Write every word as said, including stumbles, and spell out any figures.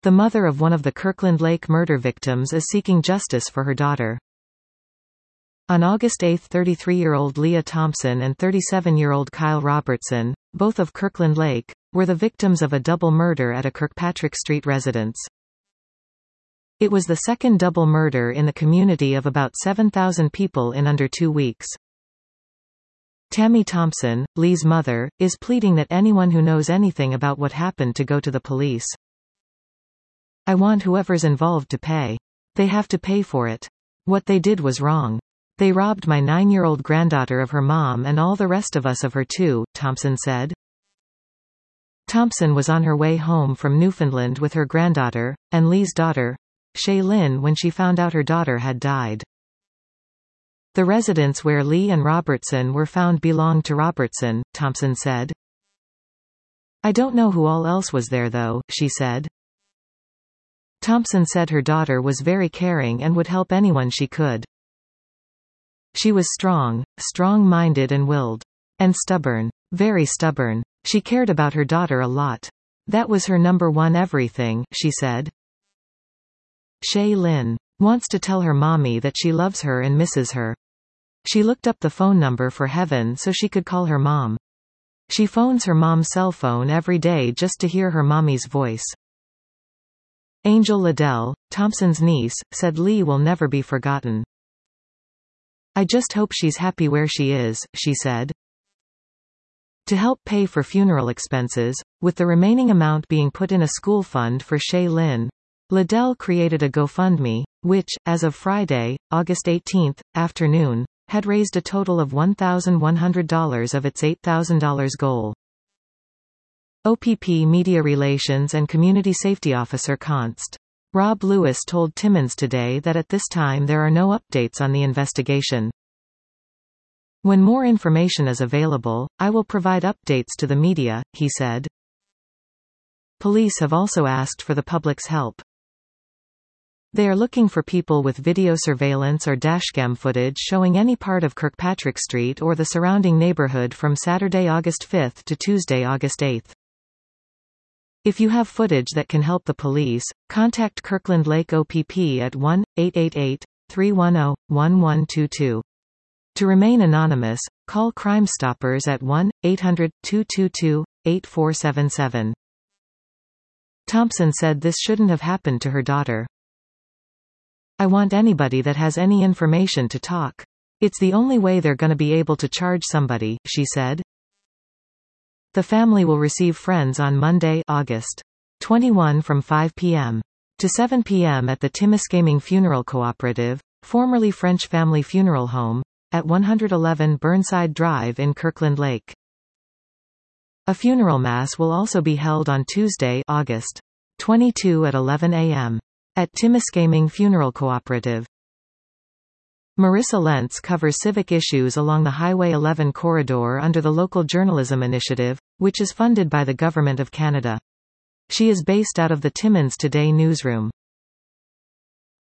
The mother of one of the Kirkland Lake murder victims is seeking justice for her daughter. On August eighth, thirty-three-year-old Leah Thompson and thirty-seven-year-old Kyle Robertson, both of Kirkland Lake, were the victims of a double murder at a Kirkpatrick Street residence. It was the second double murder in the community of about seven thousand people in under two weeks. Tammy Thompson, Lee's mother, is pleading that anyone who knows anything about what happened to go to the police. "I want whoever's involved to pay. They have to pay for it. What they did was wrong. They robbed my nine-year-old granddaughter of her mom and all the rest of us of her too," Thompson said. Thompson was on her way home from Newfoundland with her granddaughter, and Lee's daughter, Shay Lynn, when she found out her daughter had died. The residence where Lee and Robertson were found belonged to Robertson, Thompson said. "I don't know who all else was there though," she said. Thompson said her daughter was very caring and would help anyone she could. "She was strong, strong-minded and willed. And stubborn. Very stubborn. She cared about her daughter a lot. That was her number one everything," she said. Shay Lynn wants to tell her mommy that she loves her and misses her. She looked up the phone number for Heaven so she could call her mom. She phones her mom's cell phone every day just to hear her mommy's voice. Angel Liddell, Thompson's niece, said Lee will never be forgotten. "I just hope she's happy where she is," she said. To help pay for funeral expenses, with the remaining amount being put in a school fund for Shay Lynn, Liddell created a GoFundMe, which, as of Friday, August eighteenth, afternoon, had raised a total of one thousand one hundred dollars of its eight thousand dollars goal. O P P Media Relations and Community Safety Officer Const. Rob Lewis told Timmins today that at this time there are no updates on the investigation. "When more information is available, I will provide updates to the media," he said. Police have also asked for the public's help. They are looking for people with video surveillance or dashcam footage showing any part of Kirkpatrick Street or the surrounding neighborhood from Saturday, August fifth to Tuesday, August eighth. If you have footage that can help the police, contact Kirkland Lake O P P at one eight eight eight, three one zero, one one two two. To remain anonymous, call Crime Stoppers at one eight hundred, two two two, eight four seven seven. Thompson said this shouldn't have happened to her daughter. "I want anybody that has any information to talk. It's the only way they're gonna be able to charge somebody," she said. The family will receive friends on Monday, August twenty-first from five p m to seven p m at the Timiskaming Funeral Cooperative, formerly French Family Funeral Home, at one eleven Burnside Drive in Kirkland Lake. A funeral mass will also be held on Tuesday, August twenty-second at eleven a m at Timiskaming Funeral Cooperative. Marissa Lentz covers civic issues along the Highway eleven corridor under the Local Journalism Initiative, which is funded by the Government of Canada. She is based out of the Timmins Today newsroom.